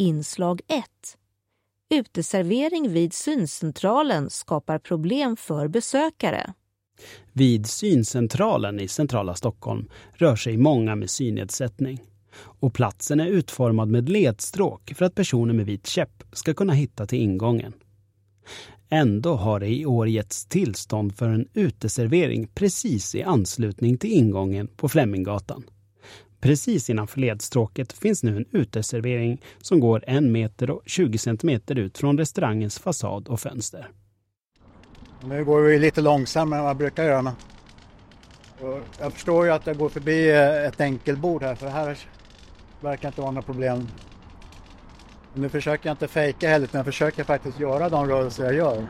Inslag 1. Uteservering vid syncentralen skapar problem för besökare. Vid syncentralen i centrala Stockholm rör sig många med synnedsättning. Och platsen är utformad med ledstråk för att personer med vit käpp ska kunna hitta till ingången. Ändå har det i år getts tillstånd för en uteservering precis i anslutning till ingången på Fleminggatan. Precis innanför ledstråket finns nu en uteservering som går 1 meter och 20 centimeter ut från restaurangens fasad och fönster. Nu går vi lite långsammare än vad jag brukar göra. Men jag förstår ju att jag går förbi ett enkelbord här, för här verkar inte vara några problem. Nu försöker jag inte fejka heller, utan jag försöker faktiskt göra de rörelser jag gör.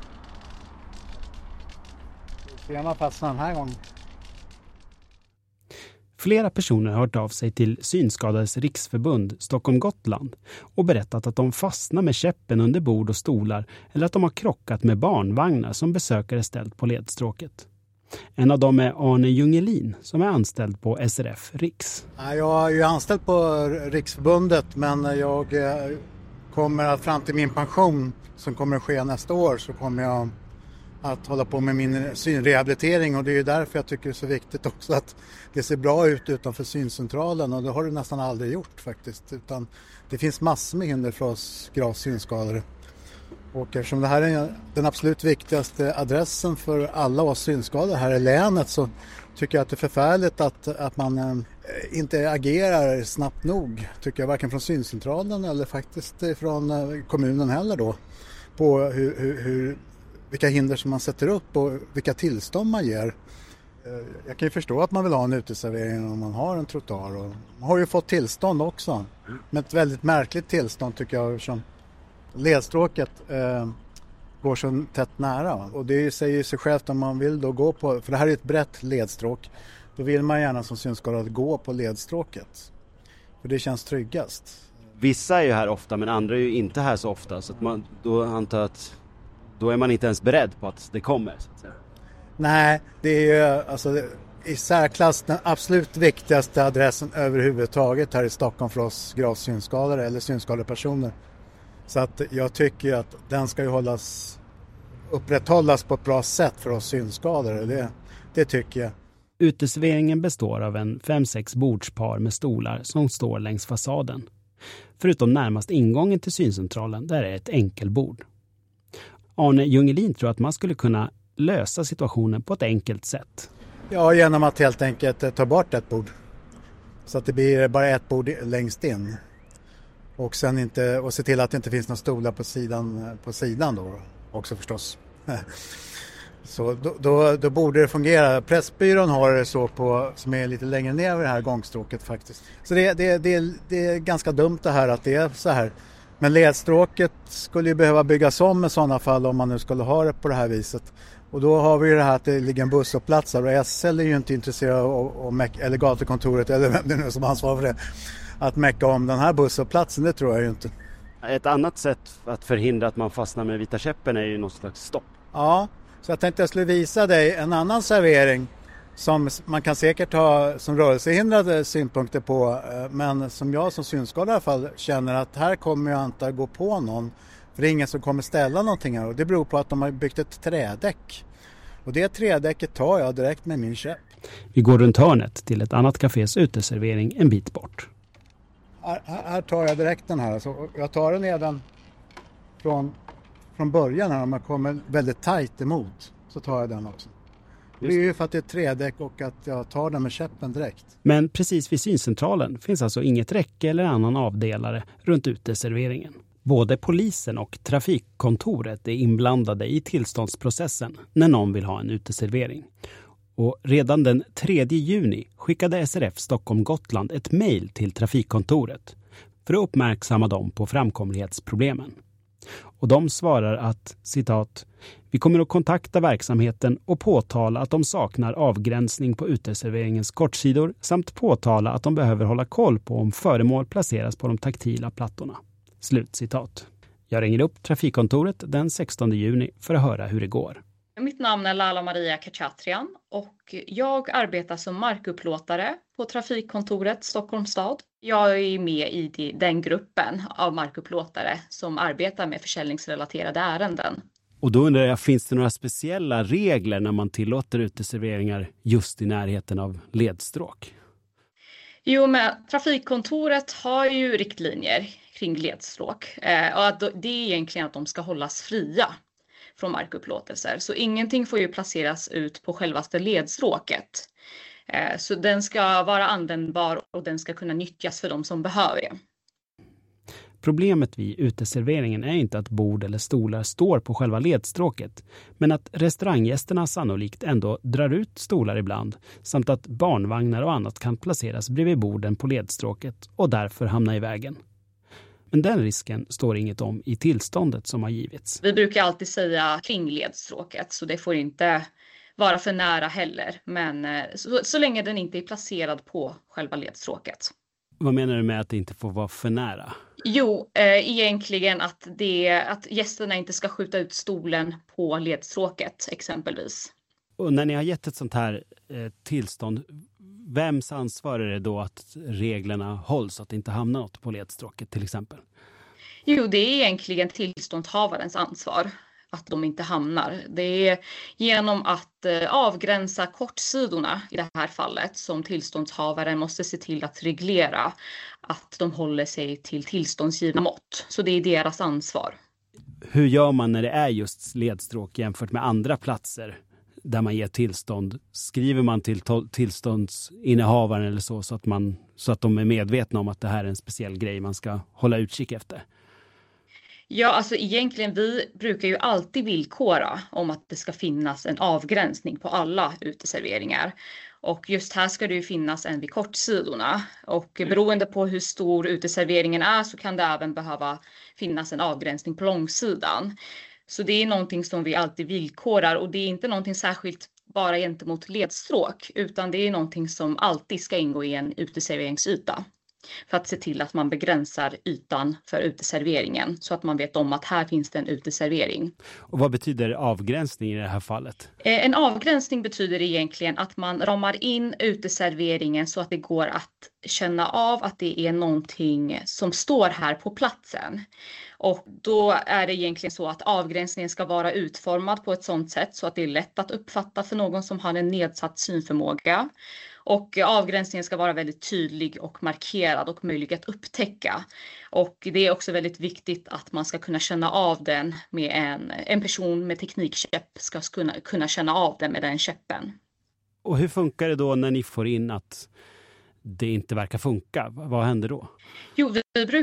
Ser man fastna den här gången. Flera personer har hört av sig till Synskadades riksförbund Stockholm-Gotland och berättat att de fastnar med käppen under bord och stolar eller att de har krockat med barnvagnar som besökare ställt på ledstråket. En av dem är Arne Jungelin som är anställd på SRF Riks. Jag är ju anställd på Riksförbundet, men jag kommer att fram till min pension som kommer att ske nästa år, så kommer jag att hålla på med min synrehabilitering, och det är ju därför jag tycker det är så viktigt också att det ser bra ut utanför syncentralen, och det har det nästan aldrig gjort faktiskt, utan det finns massor med hinder för oss gravt synskadade. Och eftersom det här är den absolut viktigaste adressen för alla oss synskadade här i länet, så tycker jag att det är förfärligt att man inte agerar snabbt nog, tycker jag, varken från syncentralen eller faktiskt från kommunen heller då, på vilka hinder som man sätter upp och vilka tillstånd man ger. Jag kan ju förstå att man vill ha en uteservering om man har en trottoar, och man har ju fått tillstånd också, men ett väldigt märkligt tillstånd tycker jag, som ledstråket går så tätt nära, och det säger sig självt om man vill då gå på, för det här är ett brett ledstråk, då vill man gärna som synskadad gå på ledstråket, för det känns tryggast. Vissa är ju här ofta, men andra är ju inte här så ofta, så att man då antar att då är man inte ens beredd på att det kommer, så att säga. Nej, det är ju alltså i särklass den absolut viktigaste adressen överhuvudtaget här i Stockholm för oss gravt synskadade eller synskadade personer. Så att jag tycker att den ska ju upprätthållas på ett bra sätt för oss synskadade. Det tycker jag. Uteserveringen består av en 5-6 bordspar med stolar som står längs fasaden. Förutom närmast ingången till syncentralen, där är ett enkelbord. Arne Jungelin tror att man skulle kunna lösa situationen på ett enkelt sätt. Ja, genom att helt enkelt ta bort ett bord. Så att det blir bara ett bord längst in. Och sen och se till att det inte finns några stolar på sidan då också förstås. Så då borde det fungera. Pressbyrån har det så som är lite längre ner vid det här gångstråket faktiskt. Så det är ganska dumt det här att det är så här. Men ledstråket skulle ju behöva byggas om i sådana fall om man nu skulle ha det på det här viset. Och då har vi ju det här att det ligger en bussuppplats här, och SL är ju inte intresserad av eller gatukontoret eller vem det nu är som ansvarar för det, att mäcka om den här bussupplatsen, det tror jag ju inte. Ett annat sätt att förhindra att man fastnar med vita käppen är ju något slags stopp. Ja, så jag tänkte jag skulle visa dig en annan servering som man kan säkert ha som rörelsehindrade synpunkter på, men som jag som synskadad i alla fall känner att här kommer jag inte att gå på någon, för det är ingen som kommer ställa någonting här, och det beror på att de har byggt ett trädäck, och det trädäcket tar jag direkt med min käpp. Vi går runt hörnet till ett annat kafés uteservering en bit bort. Här tar jag direkt den här, så jag tar den redan från början här, om man kommer väldigt tajt emot, så tar jag den också. Det är ju för att det är trädäck och att jag tar den med käppen direkt. Men precis vid syncentralen finns alltså inget räcke eller annan avdelare runt uteserveringen. Både polisen och trafikkontoret är inblandade i tillståndsprocessen när någon vill ha en uteservering. Och redan den 3 juni skickade SRF Stockholm-Gotland ett mejl till trafikkontoret för att uppmärksamma dem på framkomlighetsproblemen. Och de svarar att, citat, vi kommer att kontakta verksamheten och påtala att de saknar avgränsning på uteserveringens kortsidor samt påtala att de behöver hålla koll på om föremål placeras på de taktila plattorna. Slut citat. Jag ringer upp trafikkontoret den 16 juni för att höra hur det går. Mitt namn är Lala Maria Kachatrian och jag arbetar som markupplåtare på trafikkontoret Stockholms stad. Jag är med i den gruppen av markupplåtare som arbetar med försäljningsrelaterade ärenden. Och då undrar jag, finns det några speciella regler när man tillåter uteserveringar just i närheten av ledstråk? Jo, men trafikkontoret har ju riktlinjer kring ledstråk. Och att det är egentligen att de ska hållas fria från markupplåtelser. Så ingenting får ju placeras ut på självaste ledstråket. Så den ska vara användbar och den ska kunna nyttjas för de som behöver det. Problemet vid uteserveringen är inte att bord eller stolar står på själva ledstråket, men att restauranggästerna sannolikt ändå drar ut stolar ibland, samt att barnvagnar och annat kan placeras bredvid borden på ledstråket och därför hamna i vägen. Men den risken står inget om i tillståndet som har givits. Vi brukar alltid säga kring ledstråket, så det får inte vara för nära heller, men så länge den inte är placerad på själva ledstråket. Vad menar du med att det inte får vara för nära? Jo, egentligen att gästerna inte ska skjuta ut stolen på ledstråket exempelvis. Och när ni har gett ett sånt här tillstånd, vems ansvar är det då att reglerna hålls, att det inte hamnar något på ledstråket till exempel? Jo, det är egentligen tillståndshavarens ansvar att de inte hamnar. Det är genom att avgränsa kortsidorna i det här fallet som tillståndshavaren måste se till att reglera att de håller sig till tillståndsgivna mått. Så det är deras ansvar. Hur gör man när det är just ledstråk jämfört med andra platser där man ger tillstånd? Skriver man till tillståndsinnehavaren eller så att de är medvetna om att det här är en speciell grej man ska hålla utkik efter? Ja, alltså egentligen vi brukar ju alltid villkora om att det ska finnas en avgränsning på alla uteserveringar. Och just här ska det ju finnas en vid kortsidorna. Och beroende på hur stor uteserveringen är så kan det även behöva finnas en avgränsning på långsidan. Så det är någonting som vi alltid villkorar och det är inte någonting särskilt bara gentemot ledstråk utan det är någonting som alltid ska ingå i en uteserveringsyta. För att se till att man begränsar ytan för uteserveringen så att man vet om att här finns det en uteservering. Och vad betyder avgränsning i det här fallet? En avgränsning betyder egentligen att man ramar in uteserveringen så att det går att känna av att det är någonting som står här på platsen. Och då är det egentligen så att avgränsningen ska vara utformad på ett sådant sätt så att det är lätt att uppfatta för någon som har en nedsatt synförmåga. Och avgränsningen ska vara väldigt tydlig och markerad och möjlig att upptäcka. Och det är också väldigt viktigt att man ska kunna känna av den med en person med teknikkäpp ska kunna känna av den med den käppen. Och hur funkar det då när ni får in att det inte verkar funka? Vad händer då? Jo,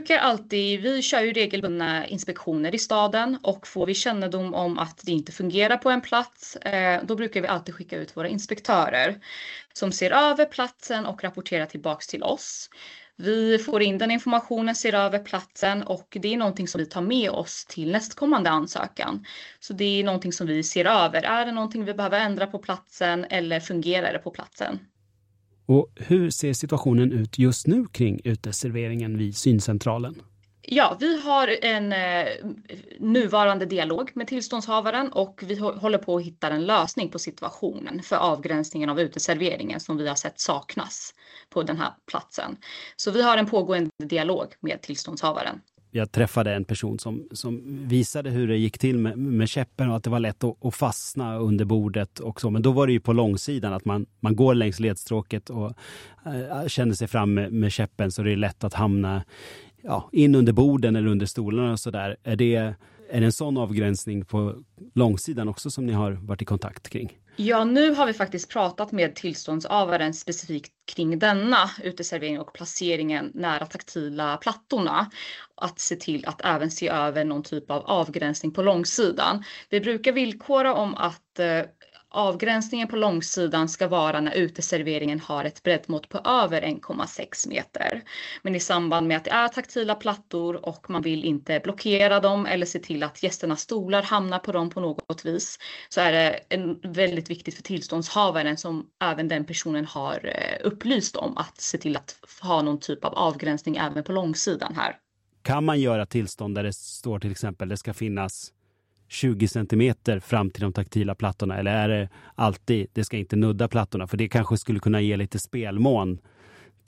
vi kör ju regelbundna inspektioner i staden och får vi kännedom om att det inte fungerar på en plats, då brukar vi alltid skicka ut våra inspektörer som ser över platsen och rapporterar tillbaks till oss. Vi får in den informationen, ser över platsen och det är någonting som vi tar med oss till nästkommande ansökan. Så det är någonting som vi ser över. Är det någonting vi behöver ändra på platsen eller fungerar det på platsen? Och hur ser situationen ut just nu kring uteserveringen vid syncentralen? Ja, vi har en nuvarande dialog med tillståndshavaren och vi håller på att hitta en lösning på situationen för avgränsningen av uteserveringen som vi har sett saknas på den här platsen. Så vi har en pågående dialog med tillståndshavaren. Jag träffade en person som visade hur det gick till med käppen och att det var lätt att fastna under bordet och så. Men då var det ju på långsidan att man går längs ledstråket och känner sig fram med käppen så det är lätt att hamna in under borden eller under stolarna och sådär. Är det en sån avgränsning på långsidan också som ni har varit i kontakt kring? Ja, nu har vi faktiskt pratat med tillståndshavaren specifikt kring denna uteservering och placeringen nära taktila plattorna. Att se till att även se över någon typ av avgränsning på långsidan. Vi brukar villkora om att avgränsningen på långsidan ska vara när uteserveringen har ett breddmått på över 1,6 meter. Men i samband med att det är taktila plattor och man vill inte blockera dem eller se till att gästernas stolar hamnar på dem på något vis så är det väldigt viktigt för tillståndshavaren som även den personen har upplyst om att se till att ha någon typ av avgränsning även på långsidan här. Kan man göra tillstånd där det står till exempel det ska finnas 20 centimeter fram till de taktila plattorna eller är det alltid det ska inte nudda plattorna för det kanske skulle kunna ge lite spelmån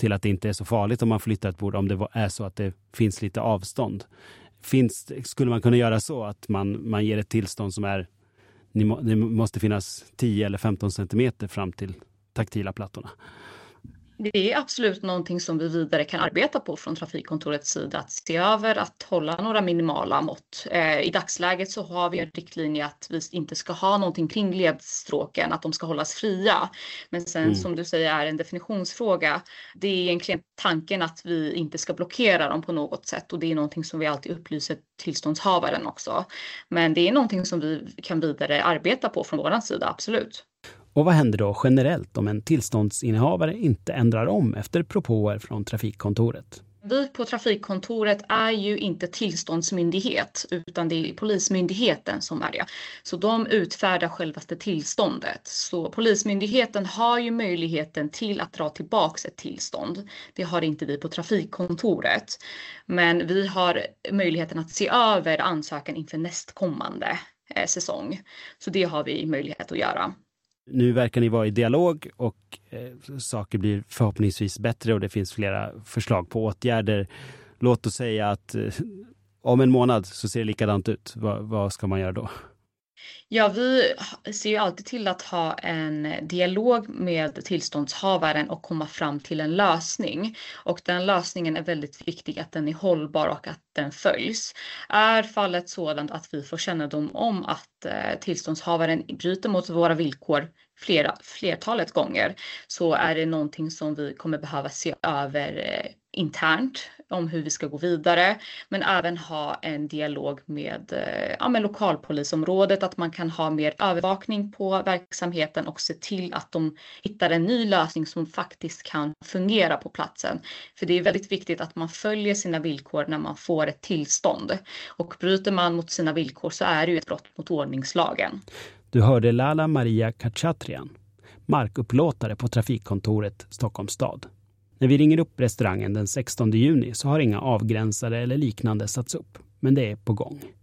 till att det inte är så farligt om man flyttar ett bord om det är så att det finns lite avstånd. Skulle man kunna göra så att man ger ett tillstånd som är, det måste finnas 10 eller 15 centimeter fram till taktila plattorna? Det är absolut någonting som vi vidare kan arbeta på från trafikkontorets sida, att se över att hålla några minimala mått. I dagsläget så har vi en riktlinje att vi inte ska ha någonting kring ledstråken, att de ska hållas fria. Men sen som du säger är en definitionsfråga. Det är egentligen tanken att vi inte ska blockera dem på något sätt, och det är någonting som vi alltid upplyser tillståndshavaren också. Men det är någonting som vi kan vidare arbeta på från vår sida, absolut. Och vad händer då generellt om en tillståndsinnehavare inte ändrar om efter propåer från trafikkontoret? Vi på trafikkontoret är ju inte tillståndsmyndighet, utan det är polismyndigheten som är det. Så de utfärdar självaste tillståndet. Så polismyndigheten har ju möjligheten till att dra tillbaka ett tillstånd. Det har inte vi på trafikkontoret. Men vi har möjligheten att se över ansökan inför nästkommande säsong. Så det har vi möjlighet att göra. Nu verkar ni vara i dialog och saker blir förhoppningsvis bättre och det finns flera förslag på åtgärder. Låt oss säga att om en månad så ser det likadant ut. Vad ska man göra då? Ja, vi ser ju alltid till att ha en dialog med tillståndshavaren och komma fram till en lösning. Och den lösningen är väldigt viktig, att den är hållbar och att den följs. Är fallet sådant att vi får kännedom om att tillståndshavaren bryter mot våra villkor flertalet gånger, så är det någonting som vi kommer behöva se över internt om hur vi ska gå vidare, men även ha en dialog med lokalpolisområdet, att man kan ha mer övervakning på verksamheten och se till att de hittar en ny lösning som faktiskt kan fungera på platsen. För det är väldigt viktigt att man följer sina villkor när man får ett tillstånd, och bryter man mot sina villkor så är det ju ett brott mot ordningslagen. Du hörde Lala Maria Kachatrian, markupplåtare på trafikkontoret Stockholms stad. När vi ringer upp restaurangen den 16 juni så har inga avgränsare eller liknande satts upp, men det är på gång.